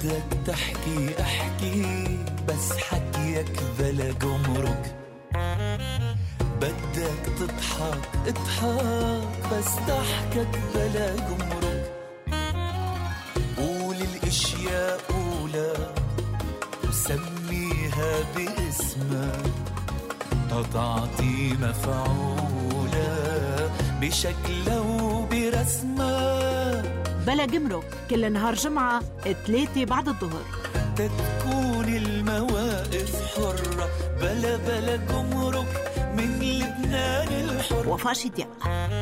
بدك تحكي احكي بس حكيك بلا جمرك، بدك تضحك اضحك بس ضحكك بلا جمرك، قول الاشياء قولها وسميها باسمها تعطي مفعولة بشكلها وبرسمها. بلا جمرك كل نهار جمعة 3 بعد الظهر، تتكون المواقف حرة بلا جمرك من لبنان الحر. وفاء شديق.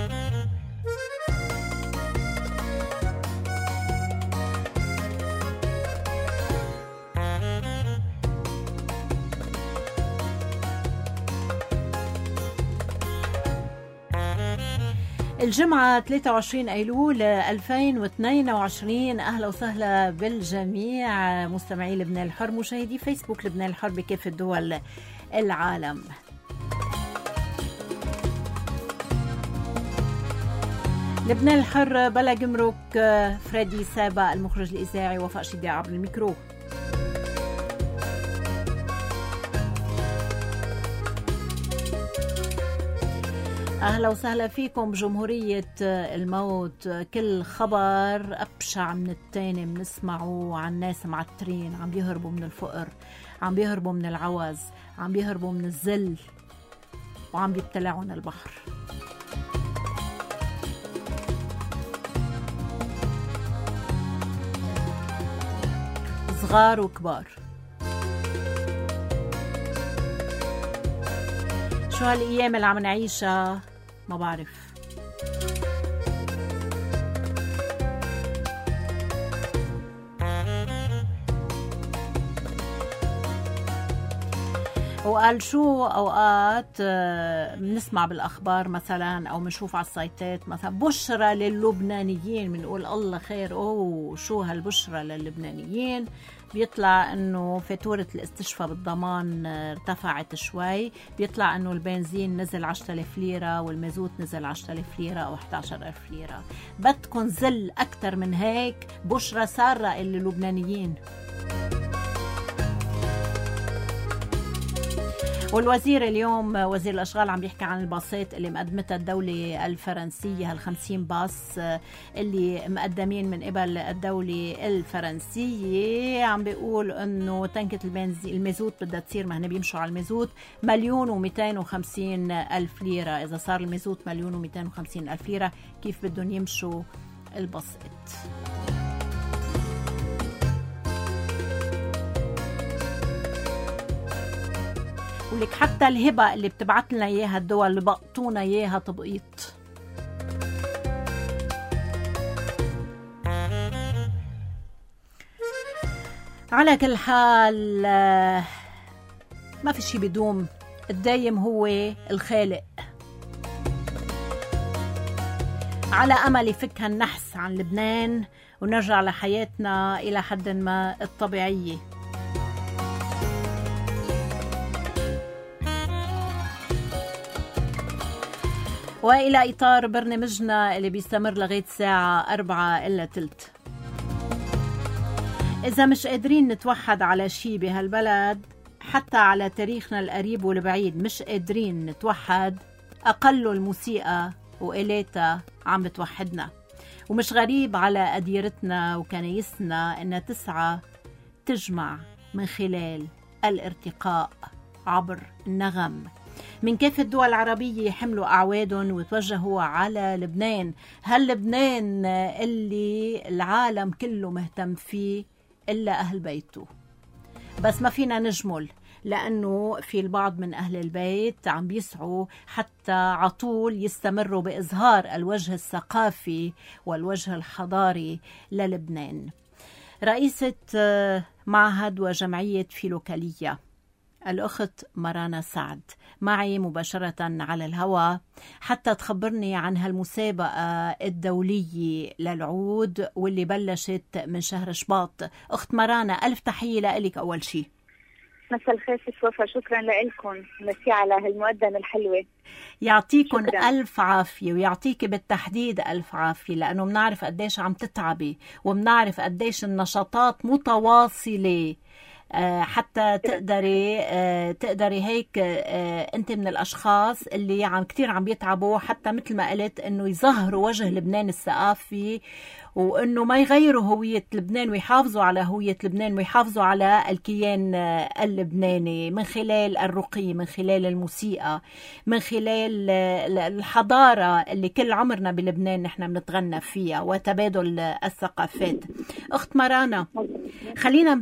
الجمعة 23 أيلول 2022. أهلا وسهلا بالجميع مستمعي لبنان الحر، مشاهدي فيسبوك لبنان الحر بكافة دول العالم. لبنان الحر بلا جمرك، فريدي سابا المخرج الإذاعي، وفاء شديق عبر الميكرو. أهلا وسهلا فيكم بجمهورية الموت. كل خبر أبشع من التاني بنسمعه عن ناس معترين عم بيهربوا من الفقر، عم بيهربوا من العوز، عم بيهربوا من الذل، وعم بيبتلعون البحر. صغار وكبار. شو هالأيام اللي عم نعيشها ما بعرف. وقال شو أوقات بنسمع بالأخبار مثلا أو بنشوف على السايتات مثلا بشرة للبنانيين، بنقول الله خير، أوه شو هالبشرة للبنانيين. بيطلع انه فاتورة الاستشفاء بالضمان ارتفعت شوي، بيطلع انه البنزين نزل 10,000 ليرة والمازوت نزل 10,000 ليرة او 11,000 ليرة. بدكن زل اكتر من هيك؟ بشرة سارة للبنانيين. والوزير اليوم وزير الأشغال عم بيحكي عن الباصات اللي مقدمتها الدولة الفرنسية، هال50 باص اللي مقدمين من قبل الدولة الفرنسية. عم بيقول انه تنكة البنزين المازوت بدها تصير، ما هن بيمشوا على المازوت 1,250,000 ليرة. إذا صار المازوت 1,250,000 ليرة كيف بدهم يمشوا الباصات؟ ولك حتى الهبة اللي بتبعت لنا اياها الدول اللي بقطونا اياها تبقيط. على كل حال ما في شي بدوم، الدايم هو الخالق. على أمل يفك هالنحس عن لبنان ونرجع لحياتنا إلى حد ما الطبيعية. وإلى إطار برنامجنا اللي بيستمر لغاية الساعة 4:03. إذا مش قادرين نتوحد على شي بهالبلد، حتى على تاريخنا القريب والبعيد مش قادرين نتوحد، أقل الموسيقى وإلاتها عم بتوحدنا. ومش غريب على أديرتنا وكنايسنا إنها تسعى تجمع من خلال الارتقاء عبر النغم. من كافة الدول العربية حملوا أعوادهم وتوجهوا على لبنان، هاللبنان اللي العالم كله مهتم فيه إلا أهل بيته. بس ما فينا نجمل، لأنه في البعض من أهل البيت عم بيسعوا حتى عطول يستمروا بإظهار الوجه الثقافي والوجه الحضاري للبنان. رئيسة معهد وجمعية فيلوكالية الأخت مرانا سعد معي مباشرة على الهواء حتى تخبرني عن هالمسابقة الدولية للعود واللي بلشت من شهر شباط. أخت مرانا، ألف تحية لك أول شيء. مساء الخير ست وفا، شكرا لكم، ميرسي على هالمقدمة الحلوة. يعطيكم شكراً. ألف عافية، ويعطيكي بالتحديد ألف عافية، لأنه بنعرف قديش عم تتعبي، وبنعرف قديش النشاطات متواصلة حتى تقدري هيك. انت من الاشخاص اللي كتير عم بيتعبوا، حتى مثل ما قلت انه يظهروا وجه لبنان الثقافي، وانه ما يغيروا هوية لبنان، ويحافظوا على هوية لبنان، ويحافظوا على الكيان اللبناني من خلال الرقي، من خلال الموسيقى، من خلال الحضارة اللي كل عمرنا بلبنان نحن بنتغنى فيها، وتبادل الثقافات. اخت مرانا، خلينا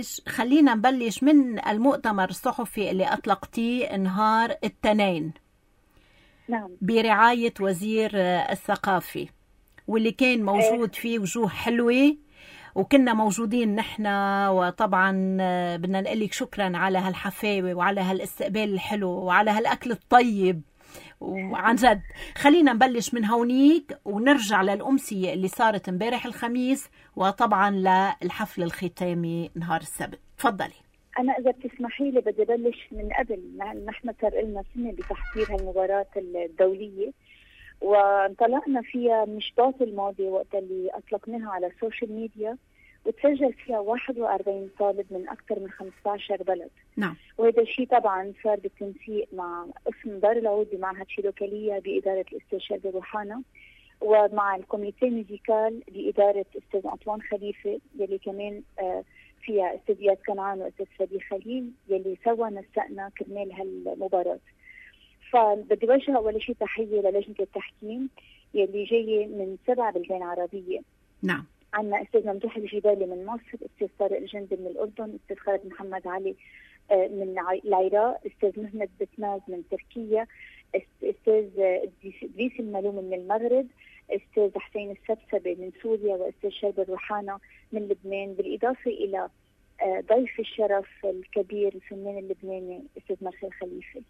نبلش من المؤتمر الصحفي اللي أطلقتيه نهار الاثنين. نعم. برعاية وزير الثقافة، واللي كان موجود فيه وجوه حلوة، وكنا موجودين نحن. وطبعا بدنا نقلك شكرا على هالحفاوة وعلى هالاستقبال الحلو وعلى هالأكل الطيب. وعن جد خلينا نبلش من هونيك ونرجع للأمسية اللي صارت امبارح الخميس، وطبعا للحفل الختامي نهار السبت. تفضلي. أنا إذا بتسمحي لي بدي بلش من قبل. نحن صار لنا سنة بتحضير هالمباراة الدولية، وانطلقنا فيها من شباط الماضي وقت اللي أطلقناها على السوشيال ميديا، وتسجل فيها 41 طالب من أكثر من 15 بلد. نعم. وهذا الشيء طبعا صار بالتنسيق مع قسم دار العود بمعهد شيلوكالية بإدارة الأستاذ شربي روحانة، ومع الكوميتي ميوزيكال بإدارة أستاذ أنطوان خليفة، يلي كمان فيها أستاذ إياد كنعان وأستاذ فادي خليل، يلي سوا نسقنا كرمال هالمباراة. فبدي وجه أول شيء تحية للجنة التحكيم يلي جاية من 7 بلدان عربية. نعم. عندنا أستاذ ممدوح الجبالي من مصر، أستاذ طارق الجندي من الأردن، أستاذ خالد محمد علي من العراق، أستاذ مهند بتماز من تركيا، أستاذ إدريس الملوم من المغرب، أستاذ حسين السبسبي من سوريا، وأستاذ شربي الروحانة من لبنان، بالإضافة إلى ضيف الشرف الكبير الفنان اللبناني أستاذ مرسل خليفة.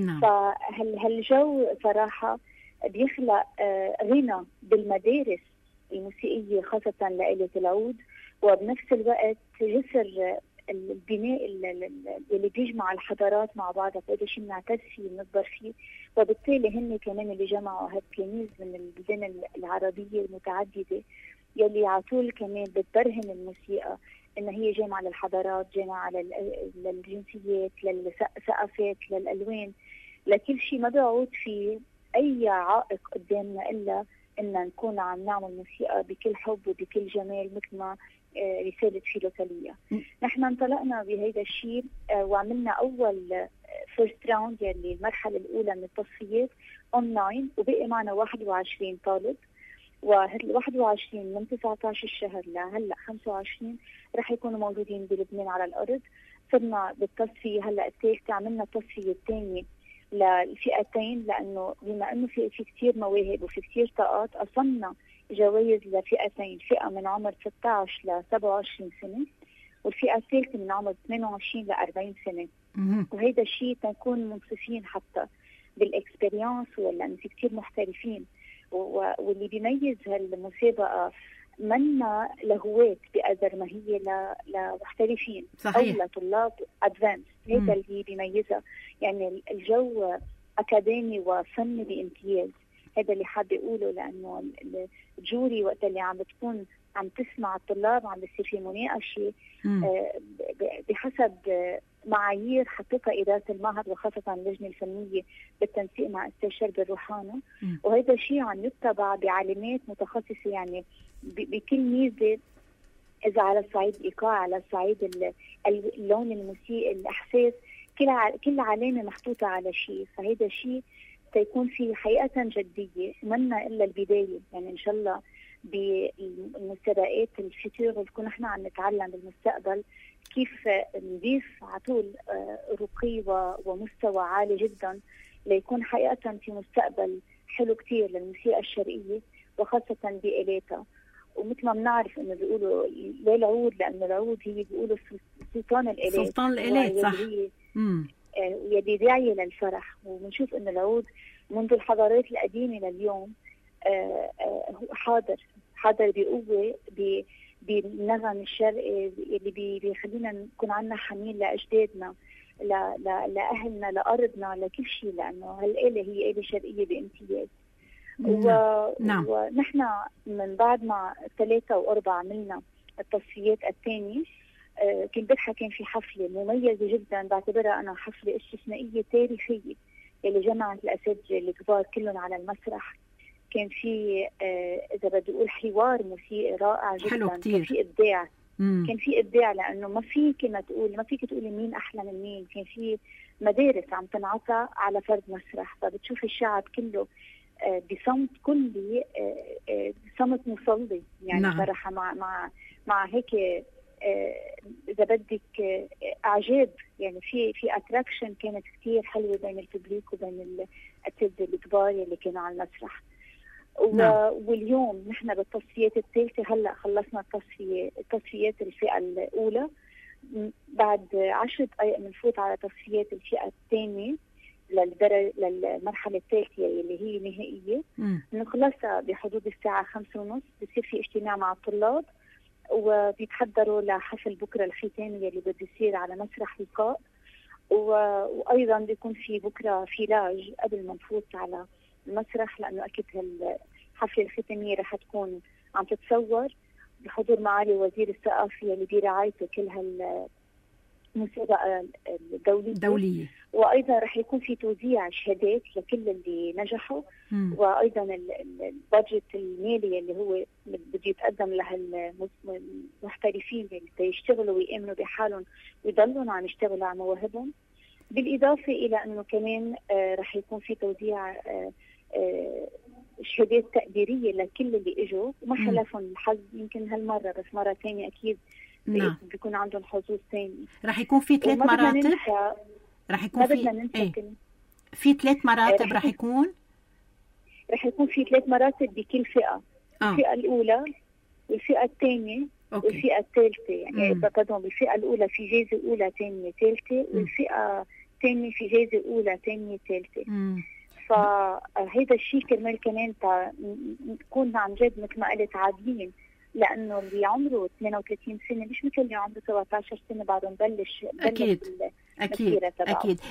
فهالجو صراحة بيخلق غنى بالمدارس الموسيقية خاصة لآلة العود، وبنفس الوقت جسر البناء اللي بيجمع الحضارات مع بعضها. فهذا شيء بنعتز فيه بنكبر فيه، وبالتالي هن كمان اللي جمعوا هالكنيز من البلدان العربية المتعددة، يلي على طول كمان بتبرهن الموسيقى إن هي جامعة للحضارات، جامعة للجنسيات، للثقافات، للألوان، لكل شيء. ما بيعود في أي عائق قدامنا إلا إن نكون عم نعمل موسيقى بكل حب وبكل جمال، مثل ما رسالة فيلوكالية. نحن انطلقنا بهذا الشيء وعملنا أول فيرست راوند، يعني المرحلة الأولى من التصفيات أونلاين، وبقي معنا 21 طالب. وهال 21 من 19 الشهر لهلا 25 رح يكونوا موجودين بلبنان على الأرض. صرنا بالتصفية هلا الثالثة، عملنا التصفية الثانية للفئتين، لأنه بما أنه في كتير مواهب وفي كتير طاقات، أصلنا جوائز لفئتين، فئة من عمر 16 ل 27 سنة، والفئة الثالثة من عمر 28 ل 40 سنة. وهذا الشيء تنكون منصفين حتى بالإكسبريانس، لأنه في كتير محترفين. واللي بيميز هالمسابقة منا لهواة بقدر ما هي لمحترفين. صحيح. أو لطلاب أدفانس. هذا اللي بيميزها، يعني الجو أكاديمي وفني بامتياز. هذا اللي حابة أقوله، لأنه الجوري وقت اللي عم بتكون عم تسمع الطلاب عم بيصير في مناقشة بحسب معايير حطتها إدارة المعهد وخاصة اللجنة الفنية بالتنسيق مع أستاذ شربي الروحانة. وهذا الشيء عم يتبع بعالمات متخصصة، يعني بكل ميزة، إذا على الصعيد الإيقاع، على الصعيد اللون الموسيقي، الإحساس، كل علامة محطوطة على شيء. فهذا الشيء سيكون في حقيقة جدية منا إلا البداية. يعني إن شاء الله بالمسابقات الفيتور اللي نكون احنا عم نتعلم بالمستقبل كيف نضيف على طول رقي ومستوى عالي جدا، ليكون حقيقة في مستقبل حلو كتير للموسيقى الشرقية وخاصة بآلاتها. ومثل ما بنعرف انه بيقولوا ليه العود، لانه العود هي بيقولوا سلطان الآلات. سلطان الآلات، صح. يدي داعية للفرح. وبنشوف انه العود منذ الحضارات القديمة لليوم حاضر بقوة بالنغم الشرقي اللي بيخلينا نكون عندنا حنين لأجدادنا لأهلنا، لأرضنا، لكل شيء، لأنه هالآلة هي آلة شرقية بامتياز. نعم. ونحن من بعد ما 3 و4 عملنا التصفيات الثانية، كان في حفلة مميزة جدا، بعتبرها أنا حفلة استثنائية تاريخية اللي جمعت الأساتذة الكبار كلهم على المسرح. كان في إذا بدي أقول حوار موسيقي رائع جدا، حلو كتير. كان في إبداع. كان في إبداع، لأنه ما فيك تقولي مين أحلى من مين. كان في مدارس عم تنعطى على فرد مسرح، فبتشوف الشعب كله بصمت كلي، صمت مصلي يعني. نعم. صراحة مع هيك إذا بدك إعجاب يعني، في أتراكشن كانت كتير حلوة بين الببليك وبين الأساتذة الكبار اللي كانوا على المسرح. واليوم نحن بالتصفيات الثالثة، هلا خلصنا تصفيات الفئة الأولى، بعد 10 دقائق بنفوت على تصفيات الفئة الثانية للمرحلة الثالثة اللي هي نهائية. نخلصها بحدود الساعة 5:30، بصير في اجتماع مع الطلاب وبيتحضروا لحفل بكرة الختامي اللي بده يصير على مسرح لقاء. وأيضا بيكون في بكرة فيلاج قبل ما نفوت على المسرح، لأنه أكيد الحفلة الختامية رح تكون عم تتصور بحضور معالي وزير الثقافة اللي برعايته كل المسابقة الدولية. وأيضا رح يكون في توزيع شهادات لكل اللي نجحوا، وأيضا البادجت المالي اللي هو بده يتقدم لهالمحترفين اللي يشتغلوا ويأمنوا بحالهم ويضلوا عم يشتغلوا على مواهبهم. بالإضافة إلى أنه كمان رح يكون في توزيع شهادات تقديرية لكل اللي اجوا وما حلفهم الحظ يمكن هالمرة، بس مرة ثانية أكيد بيكون عندهم حظوظ ثاني. رح يكون في 3 مراتب. رح يكون في 3 مراتب. رح يكون في 3 مراتب بكل فئة. الفئة الأولى والفئة الثانية والفئة الثالثة. يعني بدهم بالفئة الأولى في جائزة أولى ثانية ثالثة، والفئة الثانية في جائزة أولى ثانية ثالثة. فهذا الشيء كرمال كمان نكون عن جد مثل ما قلت عادلين، لأنه اللي عمره 32 سنة مش مثل اللي عمره 17 سنة بعده نبلش. أكيد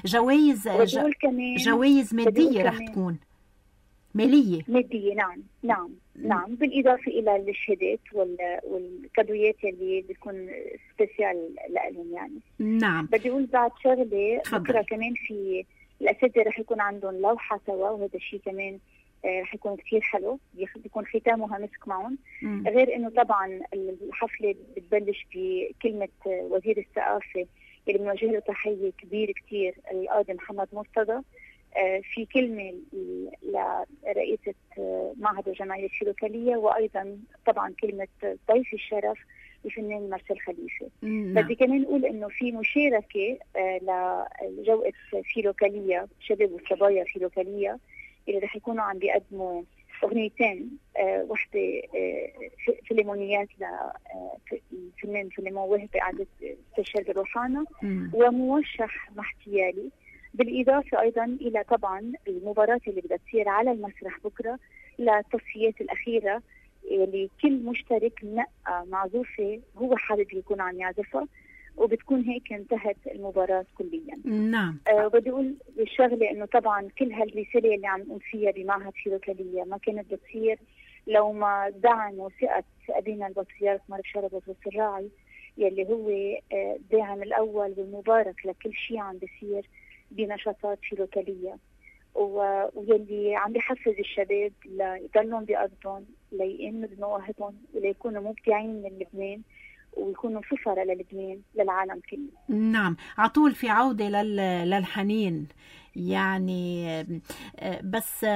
جوائز مادية رح تكون مالية. نعم. بالإضافة إلى الشهادات والكادويات اللي بتكون سبيسيال لهم يعني. نعم. بدي أقول بعد شغلة بكرة كمان في الأساتذة رح يكون عندهم لوحة سوا، وهذا الشيء كمان رح يكون كتير حلو، بيكون ختامها مسك معهم. غير إنه طبعا الحفلة بتبلش بكلمة وزير الثقافة اللي بنوجه له تحية كبير كتير، القاضي محمد مرتضى. في كلمة لرئيسة معهد الجمعية الفيلوكالية، وأيضا طبعا كلمة ضيف الشرف الفنان مارسيل خليفة. بدي كمان نقول إنه في مشاركة لجوقة فيلوكالية، شباب وصبايا فيلوكالية اللي رح يكونوا عم بيقدموا أغنيتين، واحدة فيلمونيات لفنان فيلمون وهبي قعدت تشهر بروحانا، وموشح محتيالي. بالإضافة أيضا إلى طبعا المباراة اللي بدها تصير على المسرح بكرة للتصفيات الأخيرة اللي كل مشترك نقى معزوفة هو حابب يكون عم يعزفها، وبتكون هيك انتهت المباراة كليا. نعم. بدي أقول الشغلة إنه طبعا كل هالرسالة اللي عم نقوم فيها بمعهد فيلوكالية ما كانت بتصير لو ما دعم وثقة أبينا البطريرك مارك شربت والسراعي، يلي هو داعم الأول والمبارك لكل شيء عم بيصير بنشاطات فيلوكالية، ويلي عم بيحفز الشباب ليضلهم بأرضهم، ليأمنوا بمواهبهم، وليكونوا مبدعين من لبنان، ويكونوا سفراء للبنان للعالم كله. نعم. عطول في عودة للحنين يعني. بس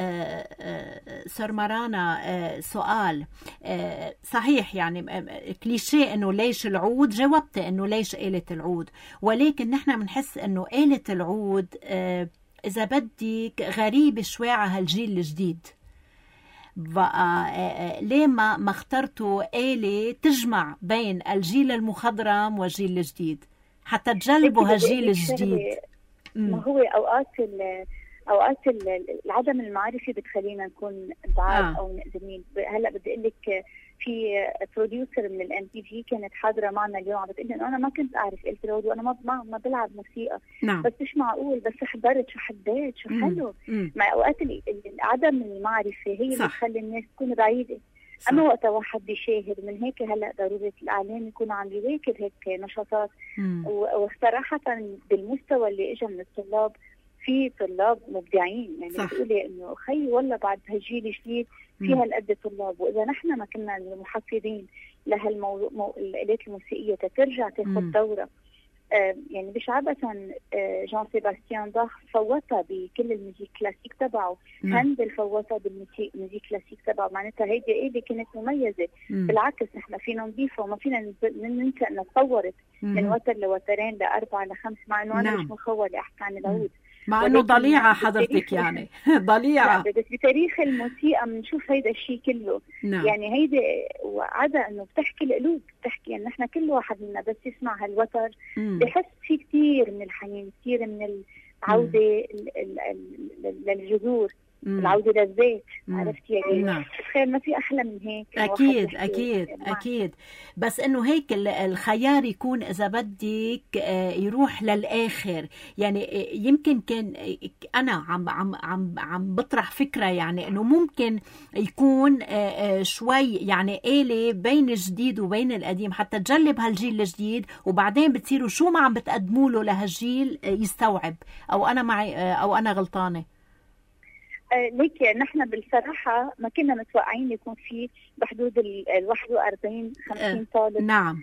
سر مرانا سؤال صحيح يعني كليشيه انه ليش العود، جاوبت انه ليش آلة العود، ولكن نحن بنحس انه آلة العود اذا بدك غريبة شوي على هالجيل الجديد. ليه ما اخترتوا آلة تجمع بين الجيل المخضرم والجيل الجديد حتى تجلبوا هالجيل الجديد؟ ما هو اوقات العدم المعرفي بتخلينا نكون ضعاف او مقدمين. هلا بدي اقول لك في بروديوسر من الMTV كانت حاضره معنا اليوم عم بتقول لي انه انا ما كنت اعرف، قلت له انا ما بلعب موسيقى. نعم. بس مش معقول، بس حضرت شو حبيت شو حلو. مع اوقات عدم المعرفه هي اللي بتخلي الناس تكون بعيده. اما وقت واحد بيشاهد، من هيك هلا ضروره الاعلام يكون عم يواكب هيك نشاطات. وصراحه بالمستوى اللي اجى من الطلاب، في طلاب مبدعين، يعني بتقولي انه خي والله بعد هالجيل الجديد في هالقد طلاب. واذا نحن ما كنا المحفزين الآلات الموسيقيه ترجع تاخذ دوره، يعني مش عبثا جان سيباستيان باخ فوتها بكل الميوزيك كلاسيك تبعه، هندل فوتها بالميوزيك كلاسيك تبعه، معناتها هيدي آلة كانت مميزه. بالعكس نحن فينا نضيفها وما فينا ننسى انها تطورت من وتر لوترين لأربعة لخمس، مع انه انا مش مخولة احكي عن العود، مع انه ضليعه حضرتك يعني ضليعه. بس بتاريخ الموسيقى بنشوف هيدا الشيء كله. يعني هيدا وعدا انه بتحكي القلوب، بتحكي ان احنا كل واحد منا بس يسمع هالوتر بحس في كثير من الحنين، كثير من العوده للجذور، العودة للذات. عرفتي يعني؟ تخيل ما في أحلى من هيك. أكيد. بس إنه هيك الخيار يكون إذا بدك يروح للآخر. يعني يمكن كان أنا عم بطرح فكرة، يعني إنه ممكن يكون شوي يعني آلة بين الجديد وبين القديم حتى تجلب هالجيل الجديد، وبعدين بتصيروا شو ما عم بتقدموا له لهالجيل يستوعب. أو أنا معي أو أنا غلطانة؟ ليك نحن بالصراحة ما كنا متوقعين يكون في بحدود 41-50 طالب. نعم.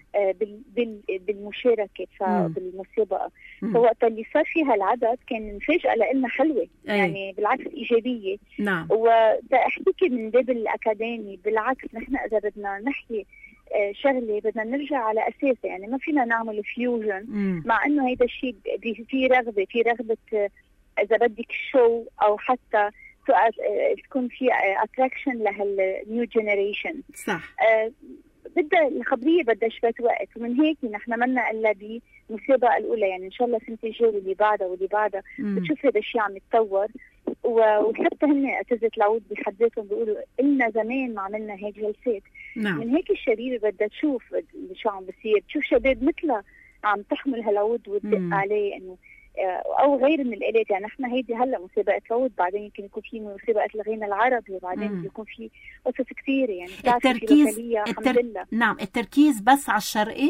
بالمشاركة بالمسابقة. فوقت اللي صار فيها العدد كان مفاجأة لنا حلوة. يعني بالعكس إيجابية. نعم. وأحكيكي من باب الأكاديمي، بالعكس نحن إذا بدنا نحكي شغلة بدنا نرجع على أساسه. يعني ما فينا نعمل فيوجن، مع إنه هيدا الشيء في رغبة إذا بدك شو أو حتى تكون في اتراكشن لهالنيو جنريشن. صح. بدها الخبريه، بدها شويه وقت، ومن هيك نحن منا الا بالمسابقه الاولى. يعني ان شاء الله سنه الجايه واللي بعدها بتشوف هذا الشيء عم يتطور. وحتى هن اساتذه العود بحد ذاتهم بيقولوا إلنا زمان ما عملنا هيك جلسات. نعم. من هيك الشبيبه بدها تشوف شو عم بصير، تشوف شباب مثلها عم تحمل هالعود وتدق عليه، انه او غير من الالات. يعني احنا هيدي هلا مسابقه عود، بعدين يمكن يكون في مسابقه الغنى العربي، وبعدين يكون في قصص كثيره. يعني التركيز نعم، التركيز بس على الشرقي؟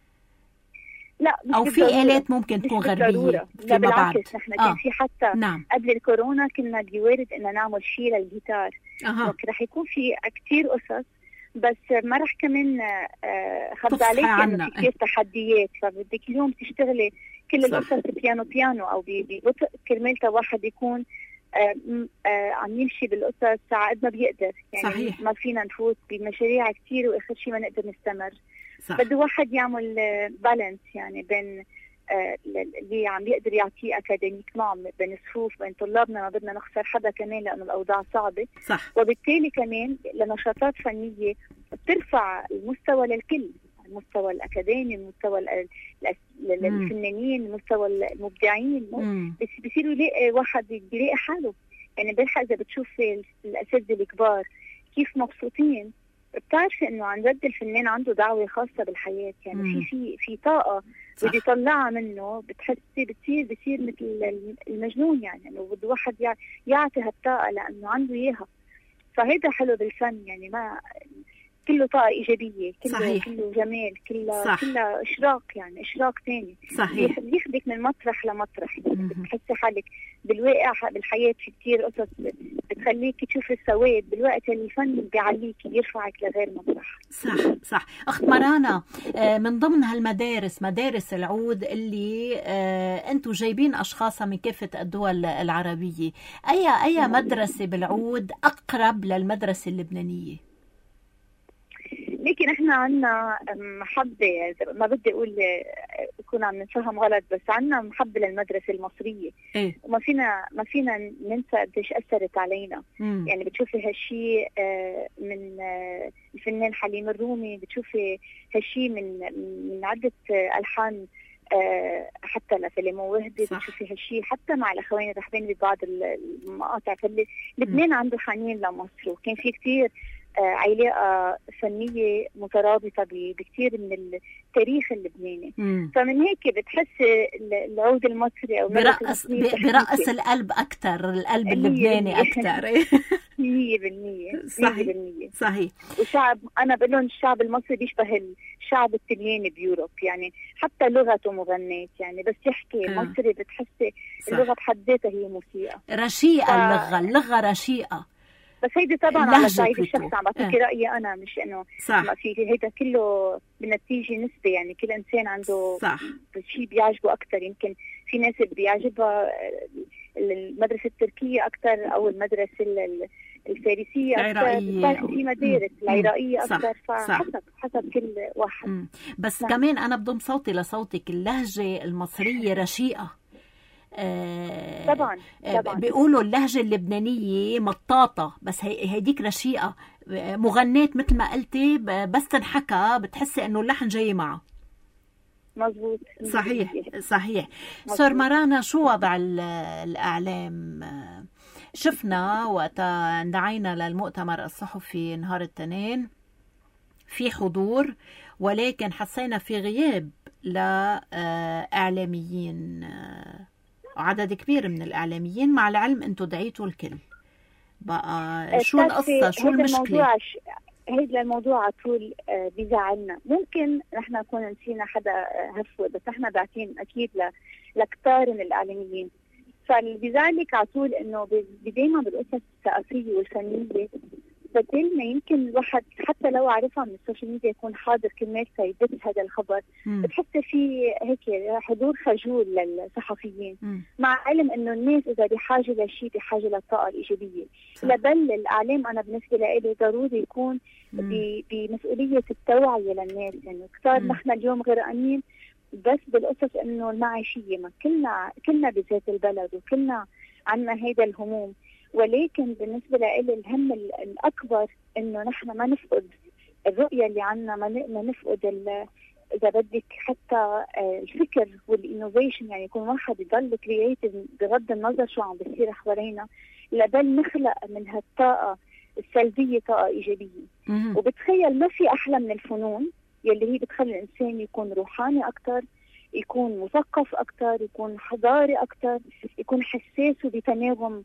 لا، مش او في آلات ممكن تكون غربيه. لا بالعكس، نحن كان في حتى نعم. قبل الكورونا كنا بوارد ان نعمل شيء للجيتار. رح يكون في كثير قصص، بس ما رح كمان خبز عليك انه في كثير تحديات. فبدك اليوم تشتغلي كل القصص بيانو او ببطء كرمال واحد يكون عم يمشي بالقصص على قد ما بيقدر. يعني صحيح. ما فينا نفوت بمشاريع كثير واخر شيء ما نقدر نستمر. صح. بده واحد يعمل بالانس، يعني بين اللي عم يقدر يعطيه اكاديميك معه، بين صفوف، بين طلابنا ما بدنا نخسر حدا كمان لانه الاوضاع صعبه. صح. وبالتالي كمان لنشاطات فنيه بترفع المستوى للكل، المستوى الأكاديمي، المستوى الفنانين، المستوى المبدعين. بس بيصيروا يلاقي واحد بيلاقي حاله. يعني بالحق إذا بتشوف الأساتذة الكبار كيف مبسوطين، بتعرفي إنه عن جد الفنان عنده دعوة خاصة بالحياة. يعني في طاقة بدي يطلعها منه، بتحسي بتصير مثل المجنون. يعني إنه بده واحد يعطي هالطاقة لأنه عنده إياها. فهذا حلو بالفن، يعني ما كله طاقة إيجابية، كله جمال، كله إشراق، يعني إشراق ثاني. صحيح. بياخدك من مطرح لمطرح. يعني بتحسي حالك بالواقع بالحياة في كتير قصص بتخليك تشوف السواد، بالوقت اللي الفن بيعليك بيرفعك لغير مطرح. صح. أخت مرانا، من ضمن هالمدارس، مدارس العود اللي أنتوا جايبين أشخاصها من كافة الدول العربية، أي مدرسة بالعود أقرب للمدرسة اللبنانية؟ لكن احنا عنا محبة، ما بدي اقول يكون عم نفهم غلط، بس عنا محبة للمدرسة المصرية. وما فينا ننسى قديش اثرت علينا. يعني بتشوفي هالشيء من الفنان حليم الرومي، بتشوفي هالشيء من عدة الحان حتى لسليمان وهبي، بتشوفي هالشيء حتى مع الاخوين الرحباني ببعض المقاطع. لبنان عنده حنين لمصر، وكان في كتير علاقة فنية مترابطة بكثير من التاريخ اللبناني. فمن هيك بتحس العود المصري أو برقص القلب أكتر، القلب اللبناني أكتر. 100% صحيح. وشعب أنا بقول لهم الشعب المصري بيشبه الشعب التلياني بيوروب، يعني حتى لغته مغنية، يعني بس يحكي مصري بتحسي اللغة بحد ذاتها هي موسيقى رشيقة. اللغة رشيقة، بس هيدي طبعا على صعيد الشخص. عم بعطيكي رأيي أنا، مش إنه ما في هيدا كله بالنتيجة نسبة، يعني كل إنسان عنده شيء بيعجبه أكتر. يمكن في ناس بيعجبها المدرسة التركية أكتر أو المدرسة الفارسية أكتر، في مدارس العراقية أكتر، فحسب كل واحد. بس كمان أنا بضم صوتي لصوتك، اللهجة المصرية رشيقة. طبعا بيقولوا اللهجة اللبنانية مطاطة، بس هيديك رشيقة مغنيت مثل ما قلتي، بس تنحكى بتحسي انه اللحن جاي معه. مزبوط. صحيح. سور مرانا، شو وضع الإعلام؟ شفنا وقت اندعينا للمؤتمر الصحفي نهار الاثنين في حضور، ولكن حسينا في غياب لإعلاميين، عدد كبير من الإعلاميين، مع العلم أنتوا دعيتوا الكل. بقى شو القصة؟ شو المشكلة؟ هيدا الموضوع على طول بيزعلنا. ممكن نحن نكون نسينا حدا هفوة، بس نحن باعتين أكيد لكتار من الإعلاميين. فاللي بيزعلك على طول إنه دايما بالقصص الثقافية والفنية بدل ما يمكن الواحد حتى لو عرفها من السوشيال ميديا يكون حاضر كرمال يدس هذا الخبر، بتحسي في هيك حضور خجول للصحفيين، مع علم انه الناس اذا بحاجه لشيء بحاجه للطاقه الايجابيه. لبل الاعلام انا بالنسبه لي ضروري يكون بمسؤوليه التوعيه للناس. يعني كثار نحن اليوم غرقانين بس بالقصص انه المعيشيه، ما كلنا بذات البلد وكلنا عنا هيدا الهموم، ولكن بالنسبة لي الهم الأكبر إنه نحن ما نفقد الرؤية اللي عنا، ما نفقد إذا بدك حتى الفكر والإنوفيشن، يعني يكون واحد يضل كرياتيف بغض النظر شو عم بيصير حوالينا، لبل نخلق من هالطاقة السلبية طاقة إيجابية. وبتخيل ما في أحلى من الفنون يلي هي بتخلي الإنسان يكون روحاني أكتر، يكون مثقف أكتر، يكون حضاري أكتر، يكون حساس وبتناغم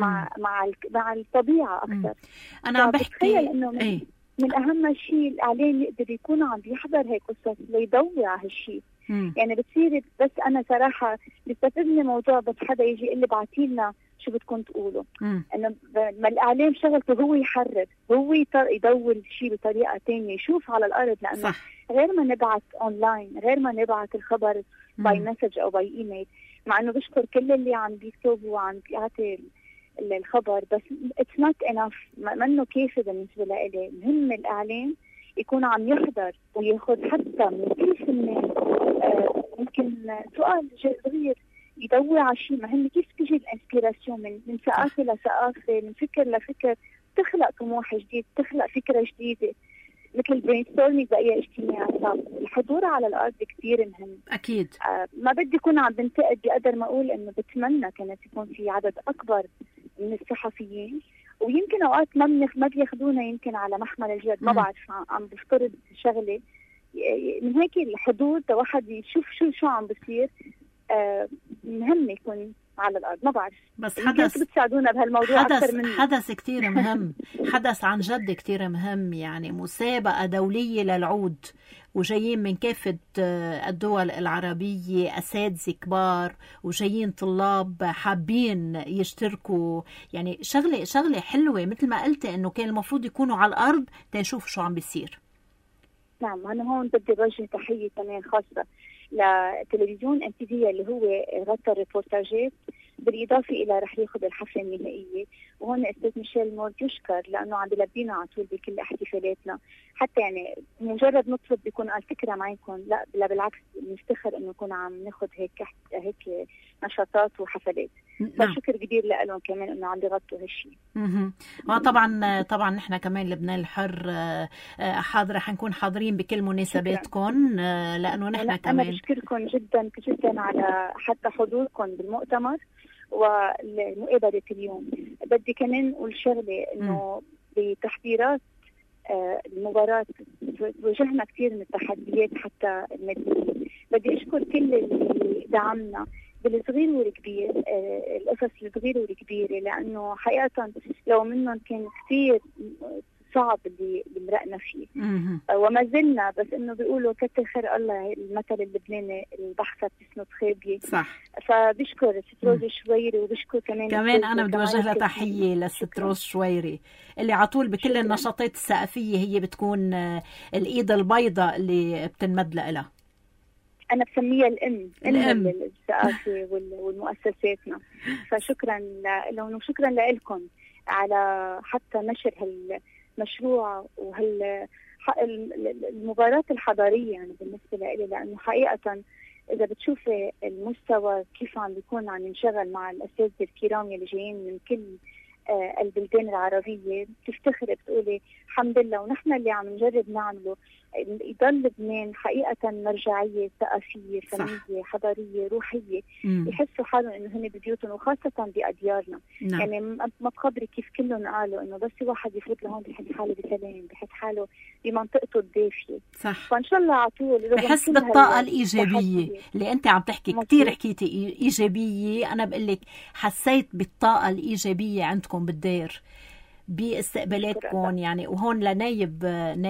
مع الطبيعة أكتر. أنا عم بحكي إنه من أهم شيء الإعلام يقدر يكون عم بيحضر هيك قصص ليضوي على هالشيء. يعني بتصير بس أنا صراحة بيستفزني موضوع بس حدا يجي يقول لي بعتيلنا شو بدكم تقولوا. إنه ما الإعلام شغلته هو يحرر، هو يدور الشيء بطريقة تانية، يشوف على الأرض، لأنه غير ما نبعث أونلاين، غير ما نبعث الخبر باي مسج أو باي إيميل، مع إنه بشكر كل اللي عم بيكتبوا وعم بيعطي الخبر، بس it's not enough، ما إنه كافي بالنسبة لي. مهم الإعلام يكون عم يحضر وياخد حتى من كيف الناس ممكن سؤال صغير يدور على شيء مهم، كيف تجي الانسبيراسيون من ثقافة لثقافة، من فكر لفكر، تخلق طموح جديد، تخلق فكرة جديدة، مثل برين ستورمينج بأي اجتماع. الحضور على الأرض كتير مهم. أكيد. ما بدي يكون عم بنتقد، بقدر ما أقول إنه بتمنى كانت يكون في عدد أكبر من الصحفيين، ويمكن أوقات ما بياخدونا يمكن على محمل الجد، ما بعرف، عم بفترض شغلة. من هيك الحضور ده واحد يشوف شو عم بصير، مهم يكون على الأرض. ما بعرف، بس حدث بتساعدونا بهالموضوع أكثر مني. حدث كتير مهم، حدث عن جد كتير مهم، يعني مسابقة دولية للعود، وجايين من كافة الدول العربية أساتذة كبار، وجايين طلاب حابين يشتركوا. يعني شغلة حلوة، مثل ما قلت إنه كان المفروض يكونوا على الأرض تنشوف شو عم بيصير. نعم، أنا هون بدي أوجه تحية كمان خاصة لتلفزيون MTV اللي هو غطى الريبورتاجات، بالإضافة إلى رح ياخذ الحفلة النهائية. وهون أستاذ ميشيل مورد يشكر لأنه عم بيلبينا على طول بكل احتفالاتنا، حتى يعني مجرد نطلب بيكون على فكرة معكم، لا بالعكس نفتخر إنه نكون عم ناخذ هيك نشاطات وحفلات. فشكر كبير لهم كمان إنه عم بيغطوا هالشيء. طبعا نحن كمان لبنان الحر رح نكون حاضرين بكل مناسباتكم، لأنه نحن كمان. أنا بشكركم جدا على حتى حضوركم بالمؤتمر والمقابلة اليوم. بدي كمان أقول شغلة، إنه بتحضيرات المباراة واجهنا كثير من التحديات حتى المادية. بدي أشكر كل اللي دعمنا بالصغير والكبير، القصص الصغيرة والكبيرة، لأنه حقيقة لو منهم كان كثير صعب اللي مرقنا فيه وما زلنا، بس انه بيقولوا كتر خير الله، المثل اللبناني البحثة بتسند خابية. صح. فبشكر ست روز شويري، وبشكر كمان انا بدي اوجه لها تحيه لست روز شويري اللي على طول بكل النشاطات الثقافيه هي بتكون الايد البيضاء اللي بتنمد لها. أنا بسميها الأم الثقافة والمؤسساتنا. فشكرا لهم وشكرا لكم على حتى نشر هالمشروع المباراة الحضارية يعني بالنسبة لي، لأنه حقيقة إذا بتشوفي المستوى كيف عم بيكون عم ينشغل مع الأساتذة الكرام اللي جايين من كل البلدان العربية، بتفتخري بتقولي الحمد لله. ونحن اللي عم نجرب نعمله يضل لبنان حقيقة مرجعية ثقافية فنية حضارية روحية، يحسوا حالهم إنه هن ببيوتهم وخاصة بأديارنا. يعني ما تخبري كيف كلهم قالوا إنه بس واحد يفوت لهون بحس حاله بسلام، بحس حاله بمنطقته الدافية. صح. فإن شاء الله على طول بحس بالطاقة الإيجابية اللي أنت عم تحكي. كتير حكيتي إيجابية، أنا بقول لك حسيت بالطاقة الإيجابية عندكم بالدير باستقبالاتكم يعني. وهون لنايب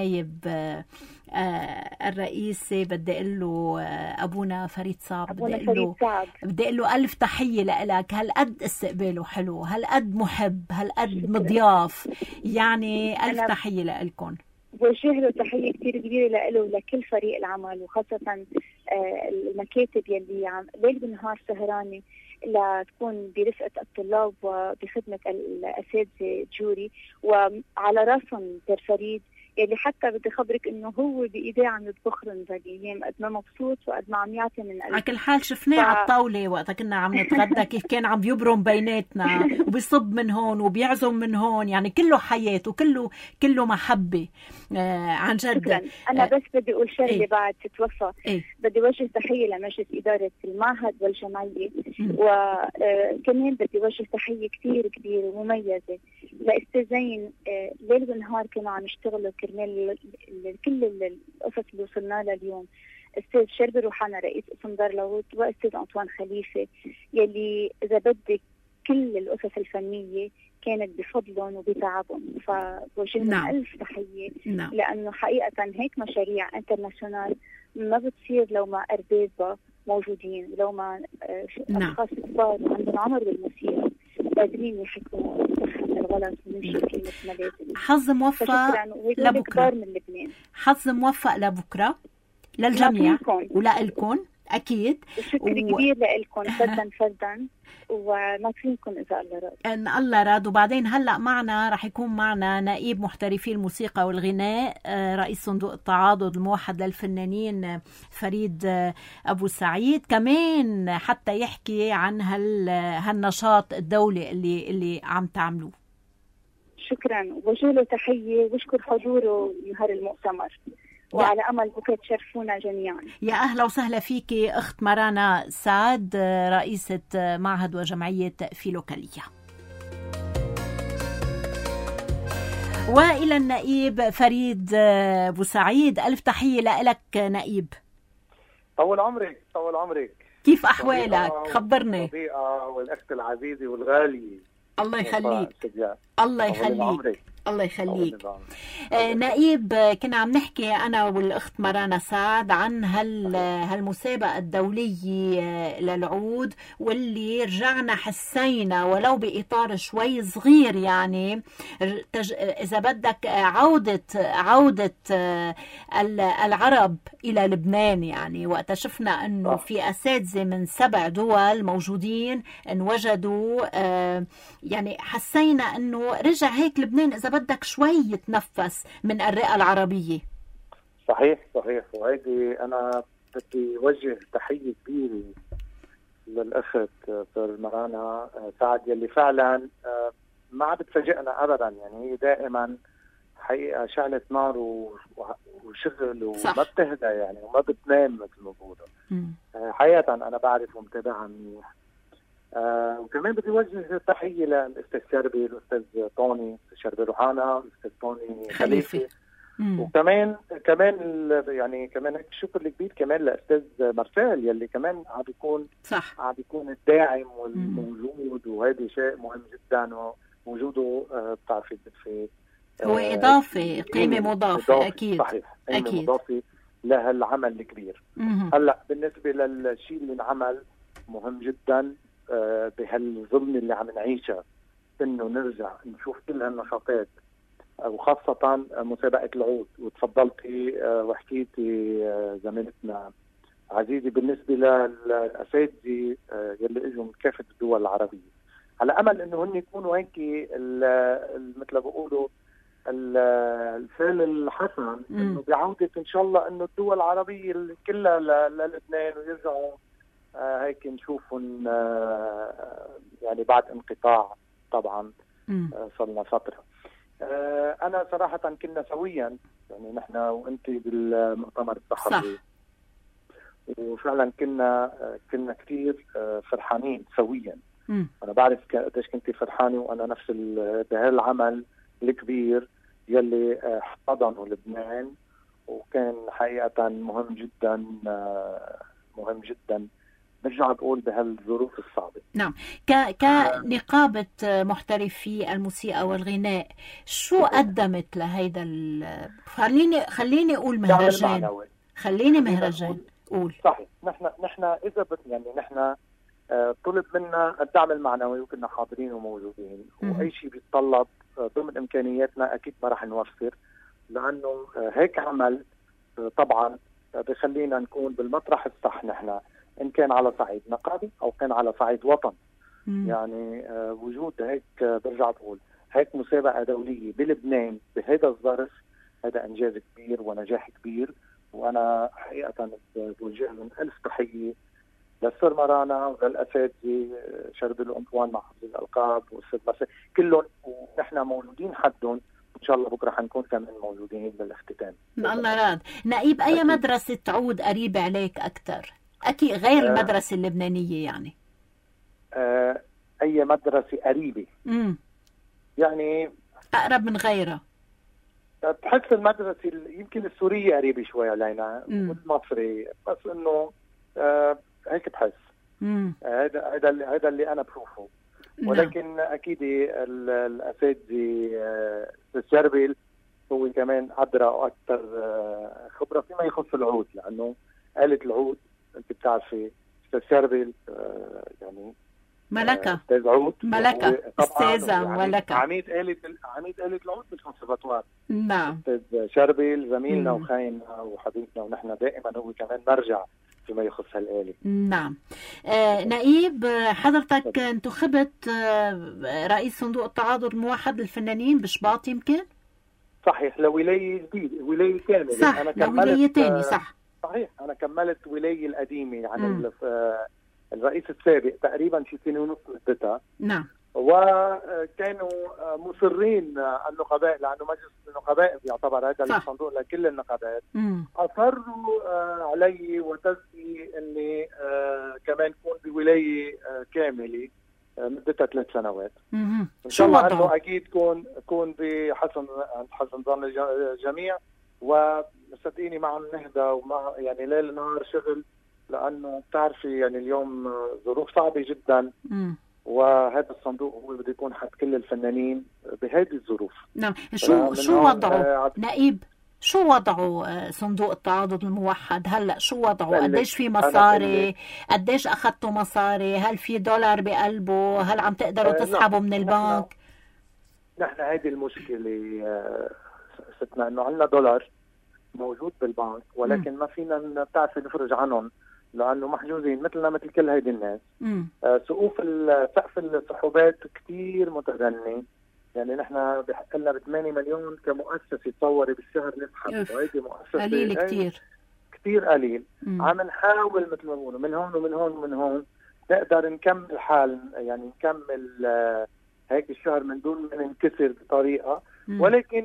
الرئيسي بدي اقول له ابونا فريد صعب، بدي اقول له الف تحيه لك. هالقد استقباله حلو، هالقد محب، هالقد مضياف، يعني الف تحيه لكم. بوجه له تحيه كثير كبيره له ولكل فريق العمل، وخاصه المكاتب يلي ليل بالنهار سهرانه لتكون برفقة الطلاب وبخدمة الأساتذة جوري، وعلى راسهم فريد يلي حتى بدي خبرك انه هو بايديه عم يطبخ لهم ايام، قد ما مبسوط وقد ما عم يعطي من قلبه. على كل حال شفناه على الطاوله وقت كنا عم نتغدى كيف كان عم بيبرم بيناتنا وبيصب من هون وبيعزم من هون، يعني كله حياه وكله محبه. عن جد. شكرا. انا بس بدي اقول شغله بعد تتوفى. بدي وجه تحيه لمجلس اداره المعهد والجمعيه، وكمان بدي وجه تحيه كثير كبيره ومميزه لاستاذين ليل ونهار كانوا عم يشتغلوا كرمال كل القصص اللي وصلنا لها اليوم. استاذ شربي روحانا رئيس قسم دار لاهوت، واستاذ انطوان خليفه يلي اذا بدك كل القصص الفنيه كانت بفضلهم وبتعبهم. فبوجه لهم الف تحيه. لانه حقيقه هيك مشاريع انترناشونال ما بتصير لو ما اربابها موجودين، لو ما اشخاص كبار عندهم عمر بالموسيقى قادرين يحكموا الغلط ونمشي كلمة ملازم. حظ موفق لبكرة. من لبنان. حظ موفق لبكرة للجميع ولألكن أكيد. شكر كبير لألكن فردا وما فيكم إذا الله راد. إن الله راد. وبعدين هلأ معنا رح يكون معنا نائب محترفي الموسيقى والغناء رئيس صندوق التعاضد الموحد للفنانين فريد أبو سعيد كمان، حتى يحكي عن هالنشاط الدولي اللي عم تعملوه. شكرا ووجه له تحية واشكر حضوره نهار المؤتمر، وعلى أمل بكرة تشرفونا جميعا. يا أهلا وسهلا فيكي أخت مرانا سعد رئيسة معهد وجمعية فيلوكالية. وإلى النائب فريد أبو سعيد، ألف تحية لك نائب. طول عمرك طول عمرك. كيف أحوالك؟ خبرني. الصديقة والأخت العزيزة والغالية. الله يخليك. الله يخليك. الله يخليك. نائب، كنا عم نحكي أنا والأخت مرانا سعد عن هالمسابقة الدولية للعود، واللي رجعنا حسينا ولو بإطار شوي صغير يعني إذا بدك عودة العرب إلى لبنان. يعني وقت شفنا أنه في أساتذة من 7 دول موجودين انوجدوا، يعني حسينا أنه رجع هيك لبنان إذا بدك شوي يتنفس من الرئة العربية. صحيح. وهيدي أنا بدي وجه تحية كبيرة للأخت مرانا سعد يلي فعلا ما عم بتفاجئنا أبدا. يعني هي دائما حقيقة شعلة نار وشغل وما بتهدى يعني وما بتنام مثل ما بقولوا. حقيقة أنا بعرف ومتابعها منيح. وكمان بدي وجه تحية للأستاذ شربي، الأستاذ طوني شربي روحانا، الأستاذ طوني خليفة وكمان يعني كمان هيك الشكر الكبير كمان لاستاذ مارسيل يلي كمان عم بيكون الداعم والموجود، وهذا شيء مهم جدا، ووجوده بتعرفي في هو إضافة، قيمة مضافة أكيد. صحيح، قيمة مضافة لهالعمل الكبير. هلا بالنسبة للشيء اللي انعمل مهم جدا بهالظلم اللي عم نعيشها، انه نرجع نشوف كل هالنشاطات، وخاصة مسابقة العود. وتفضلتي وحكيتي زميلتنا عزيزي بالنسبة للأساتذة يلي اجوا من كافة الدول العربية، على أمل انه هن يكونوا هيك مثل ما بيقولوا الفعل الحسن، انه بعودة ان شاء الله انه الدول العربية كلها للبنان، ويرجعوا هيك نشوفهم يعني بعد انقطاع طبعا صرنا فترة. أنا صراحة كنا سويا، يعني نحن وأنت بالمؤتمر الصحفي، وفعلا كنا كثير فرحانين سويا. أنا بعرف قديش كنت فرحانة، وأنا نفس بهالعمل الكبير يلي حضنه لبنان، وكان حقيقة مهم جدا مهم جدا. برجع بقول بهالظروف الصعبة. نعم، كنقابة محترفي الموسيقى والغناء، شو قدمت لهيدا خليني أقول مهرجان، خليني مهرجان قول. صحيح، نحن إذا يعني نحن طلب منا الدعم المعنوي، وكنا حاضرين وموجودين، وأي شيء بيتطلب ضمن إمكانياتنا أكيد ما رح نوفر، لأنه هيك عمل طبعا بخلينا نكون بالمطرح الصح. نحن إن كان على صعيد نقابي أو كان على صعيد وطن، يعني وجود هيك برجع بقول هيك مسابقة دولية بلبنان بهذا الظرف، هذا إنجاز كبير ونجاح كبير. وأنا حقيقة بوجه من ألف تحية للسر مرانا وللأساتذة شربيل وأنطوان مع حفظ الألقاب والسيد مرسي كلهم، ونحن موجودين حدهم. إن شاء الله بكرة حنكون كمان موجودين بالاختتام. الله راد. نائب، أي مدرسة عود قريبة عليك أكثر؟ أكيد غير المدرسة اللبنانية يعني. أي مدرسة قريبة؟ يعني أقرب من غيرها. بحس المدرسة يمكن السورية قريبة شوي علينا والمصري، بس إنه هيك بحس. هذا اللي أنا بشوفه. ولكن أكيد الأساتذة الشربيل هو كمان أدرى وأكثر خبرة فيما يخص العود، لأنه آلة العود أنت بتعرفي الشربيل يعني ملكة، أستاذ عود، ملكة أستاذة يعني ملكة، عميد آلة العود بالكونسرفاتوار. نعم، أستاذ شربيل زميلنا وخايننا وحبيبنا، ونحن دائما هو كمان مرجع فيما يخص هالآلة. نعم. نائب، حضرتك انتخبت رئيس صندوق التعاضد الموحد للفنانين بشباط يمكن؟ صحيح، لولاية جديدة، ولاية كاملة. صح، أنا لولاية تاني. صحيح، أنا كملت ولاية القديمة عن الرئيس السابق تقريبا شي سنة ونص مدتها. نعم. وكانوا مصرين النقباء، لأنه مجلس النقباء يعتبر هذا الصندوق لكل النقابات، أصروا علي وتزكي أني كمان كون بولاية كاملة مدتها 3 سنوات. إن شاء الله أنه أكيد كون بحسن ظن الجميع، وصدقيني معهم نهدى، ومع يعني ليل نهار شغل، لأنه بتعرفي يعني اليوم ظروف صعبة جدا. وهذا الصندوق هو بده يكون حد كل الفنانين بهذه الظروف. نعم. شو وضعه نائب؟ شو وضعه صندوق التعاضد الموحد هلا؟ شو وضعه؟ قديش في مصاري؟ قديش اخذتوا مصاري؟ هل في دولار بقلبه؟ هل عم تقدروا تسحبوا من البنك؟ نحن هذه المشكله ستنا، انه عندنا دولار موجود بالبنك، ولكن ما فينا بتعرفي نفرج عنهم، لأنه محجوزين مثلنا مثل كل هيدي الناس. سقف سقف السحوبات كتير متدني، يعني نحن بحق لنا ب8 مليون كمؤسسة تصوري بالشهر نسحب، وهيدي مؤسسة قليل كتير قليل. عم نحاول مثل ما بقولوا من هون ومن هون ومن هون نقدر نكمل حال، يعني نكمل هيك الشهر من دون ما ننكسر بطريقة. ولكن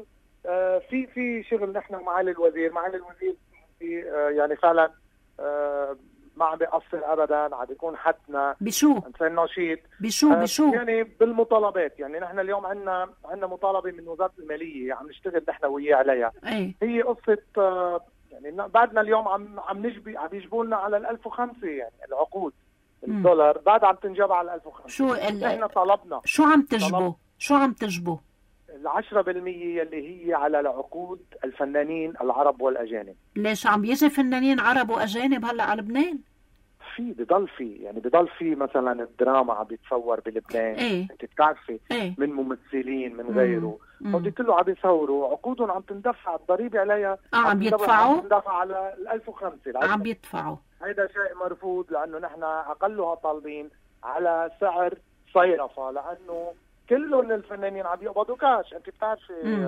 في شغل نحن معالي الوزير يعني فعلا ما عم بيقصر ابدا، عم بيكون حدنا بشو انسان نشيط. بشو يعني بالمطالبات، يعني نحن اليوم عندنا مطالبه من وزاره الماليه عم نشتغل نحن وياه عليها. هي قصه يعني بعدنا اليوم عم يجبونا على 1005 يعني العقود الدولار بعد عم تنجب على 1005. شو نحن طلبنا شو عم تجبوا 10% اللي هي على العقود الفنانين العرب والاجانب. ليش عم بيجي فنانين عرب واجانب هلا على لبنان؟ بضل في مثلا الدراما عم بيتصور بلبنان. انت بتعرفي من ممثلين من غيره هودي كله عم بيصوروا، عقودهم عم تندفع، الضريبه عليها عم بيدفعوا، عم تندفع على 1005 عم بيدفعوا. هيدا شيء مرفوض، لانه نحن اقلها طالبين على سعر صيرفه، لانه كلهم الفنانين عم يقبضوا كاش. انت بتعرفي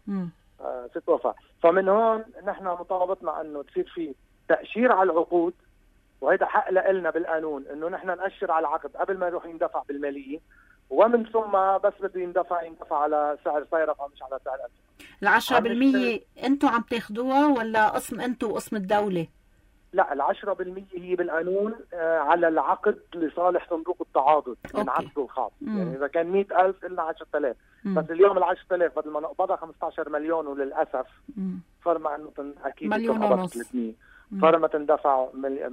ست وفاء. فمن هون نحن مطالبتنا انه تصير في تأشير على العقود، وهذا حق لنا بالقانون انه نحن نأشر على العقد قبل ما يروح يندفع بالماليه، ومن ثم بس بده يندفع على سعر صيرفه مش على سعر 1000. 10% انتم عم تاخذوها ولا قسم انتم وقسم الدوله؟ لا، 10% هي بالقانون على العقد لصالح صندوق التعاضد من عقده الخاص. يعني اذا كان 100,000 قلنا 10,000. بس اليوم ال 10,000 بدل ما نقبضها 15 مليون، وللاسف صار مع انه اكيد مليون ونص 300 صار ما تندفع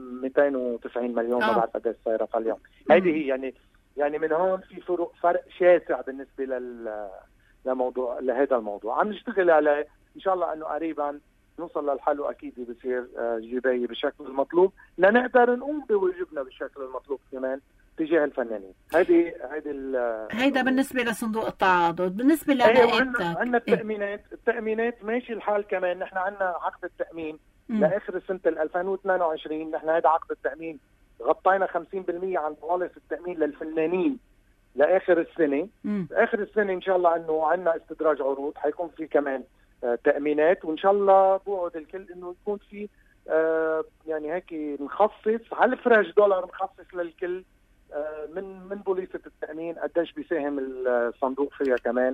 290 مليون. ما بعرف قديش صايره اليوم. هيدي هي يعني من هون في فرق شاسع بالنسبه لهذا الموضوع. عم نشتغل عليه ان شاء الله انه قريبا نوصل للحل، واكيد بصير جباية بالشكل المطلوب لنقدر نقوم بواجبنا بالشكل المطلوب كمان تجاه الفنانين. هيدا بالنسبه لصندوق التعاضد. بالنسبه لنائبتك عندنا التأمينات ماشي الحال كمان. نحن عندنا عقد التأمين لاخر سنه 2022. نحن هذا عقد التأمين غطينا 50% عن بوليس التأمين للفنانين لاخر السنه. اخر السنه ان شاء الله انه عندنا استدراج عروض، حيكون في كمان تأمينات، وإن شاء الله بوعد الكل إنه يكون في يعني هيك نخصص على الفراش دولار مخصص للكل من بوليسة التأمين قديش بيساهم الصندوق فيها كمان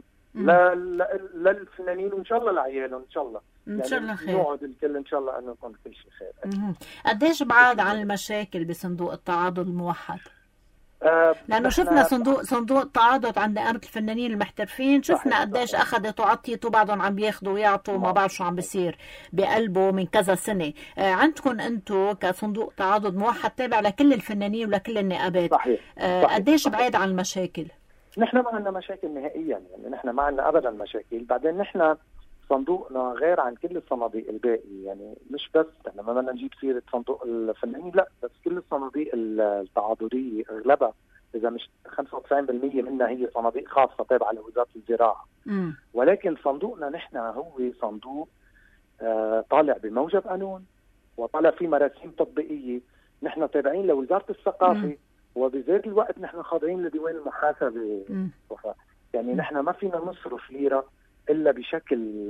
للفنانين، وإن شاء الله لعيالهم إن شاء الله. إن شاء الله خير. نوعد الكل إن شاء الله إنه يكون كل شيء خير. قديش بعاد عن المشاكل بصندوق التعاضد الموحد؟ لأنه شفنا صندوق التعاضد عند قامة الفنانين المحترفين، شفنا قديش أخذت وعطيت، وبعضهم عم بياخذوا ويعطوا، ما بعرف شو عم بيصير بقلبه من كذا سنة. عندكم أنتم كصندوق تعاضد موحد تابع لكل الفنانين ولكل النقابات. صحيح. قديش بعيد عن المشاكل؟ نحن ما عندنا مشاكل نهائيا، يعني نحن ما عندنا أبدا مشاكل. بعدين نحن صندوقنا غير عن كل الصناديق الباقي، يعني مش بس احنا ما بدنا نجيب سيره صندوق الفنانين، لا بس كل الصناديق التعاضديه اغلبها اذا مش 95% منها هي صناديق خاصه تابعه لوزاره الزراعه. ولكن صندوقنا نحن هو صندوق طالع بموجب قانون وطالع فيه مراسيم تطبيقيه. نحن تابعين لوزاره الثقافه، وبذات الوقت نحن خاضعين لديوان المحاسبه. يعني نحن ما فينا نصرف ليره الا بشكل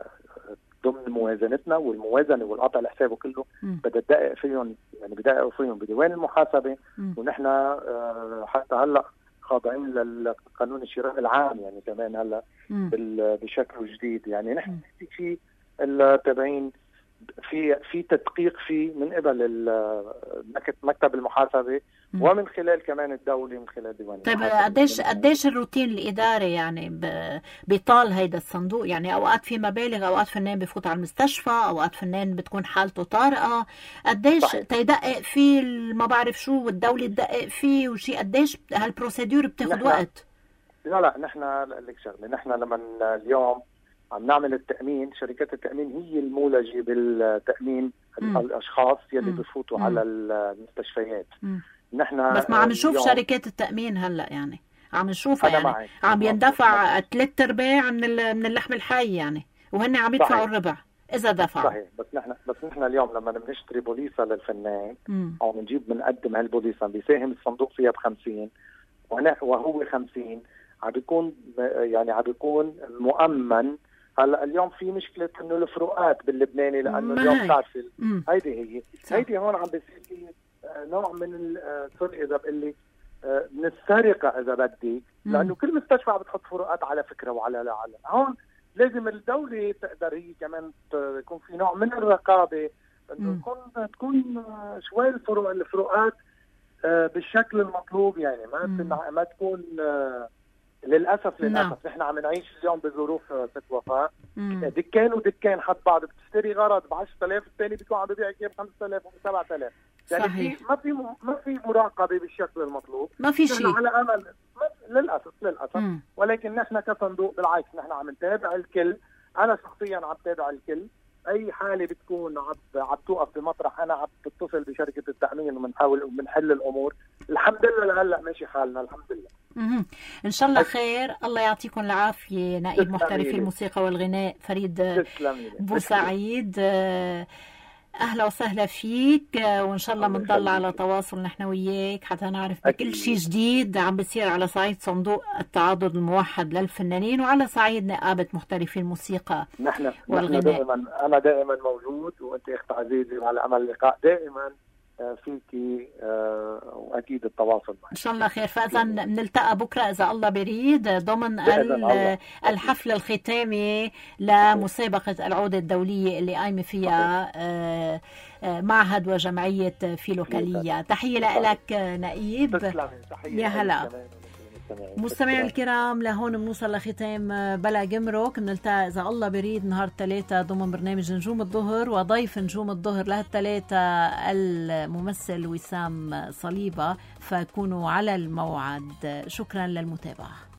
ضمن موازنتنا، والموازنه والقطع الحساب كله بدها تدقق فيهم، يعني بدققوا فيهم بديوان المحاسبه. ونحن حتى هلا خاضعين للقانون الشراء العام يعني كمان هلا بشكل جديد. يعني نحن في التابعين في تدقيق فيه من قبل مكتب المحاسبه ومن خلال كمان الدولة من خلال ديوان. طيب قديش الروتين الإداري يعني بيطال هيدا الصندوق؟ يعني أوقات في مبالغ، أوقات فنان بفوت على المستشفى، أوقات فنان بتكون حالته طارئة. قديش تيدقق فيه ما بعرف شو، والدولة تدقق فيه وشي؟ قديش هالبروسيدور بتاخد وقت؟ لا نحن لك شغله، نحن لما اليوم عم نعمل التأمين، شركات التأمين هي المولجة بالتأمين الأشخاص يلي بفوتوا على المستشفيات. نحن بس ما عم نشوف شركات التأمين هلا، يعني عم نشوفها يعني عم يندفع 3/4 من اللحم الحي يعني، وهن عم يدفعوا الربع إذا دفعوا. صحيح. بس نحن اليوم لما بنشتري بوليصة للفنان أو بنقدم هالبوليصة بيساهم الصندوق فيها ب50 وهو 50، عم بيكون مؤمن. هلا اليوم في مشكله انه الفروقات باللبناني، لانه اليوم بتعرفي هيدي هون عم بيصير في نوع من السرقه، اذا بقول لك من السرقه اذا بدك، لانه كل مستشفى بتحط فروقات على فكره وعلى هون لازم الدوله تقدر هي كمان يكون في نوع من الرقابه انه تكون شوي الفروقات بالشكل المطلوب، يعني ما تكون للاسف نحن عم نعيش اليوم بظروف ست وفاء، دكان ودكان حد بعض، بتشتري غرض ب 10,000 الثاني بيكون عم ببيع ب 5,000 و 7,000. يعني ما في مراقبه بالشكل المطلوب، ما في شيء على امل للاسف ولكن نحن كصندوق بالعكس نحن عم نتابع الكل. انا شخصيا عم تابع الكل، اي حاله بتكون عم توقف بمطرح انا عم تتصل بشركه التامين وبنحاول وبنحل الامور. الحمد لله لهلا ماشي حالنا الحمد لله. ان شاء الله خير. الله يعطيكم العافيه نائب محترفي الموسيقى والغناء فريد بوسعيد. اهلا وسهلا فيك، وان شاء الله بنضل على تواصل نحن وياك حتى نعرف بكل شيء جديد عم بيصير على صعيد صندوق التعاضد الموحد للفنانين وعلى صعيد نقابه محترفي الموسيقى والغناء. انا دائما موجود، وانت اخت عزيزي وعلى امل اللقاء دائما فيكي، واكيد التواصل معك. ان شاء الله خير. فاذا بنلتقى بكره اذا الله بريد ضمن الحفل الختامي لمسابقه العود الدوليه اللي قايمه فيها معهد وجمعيه فيلوكاليه. تحيه لك نائب. يا هلا. مستمعينا الكرام، لهون بنوصل لختام بلا جمرك. بنلتقى إذا الله بريد نهار 3 ضمن برنامج نجوم الظهر، وضيف نجوم الظهر لهالثلاثة الممثل وسام صليبة، فكونوا على الموعد. شكرا للمتابعة.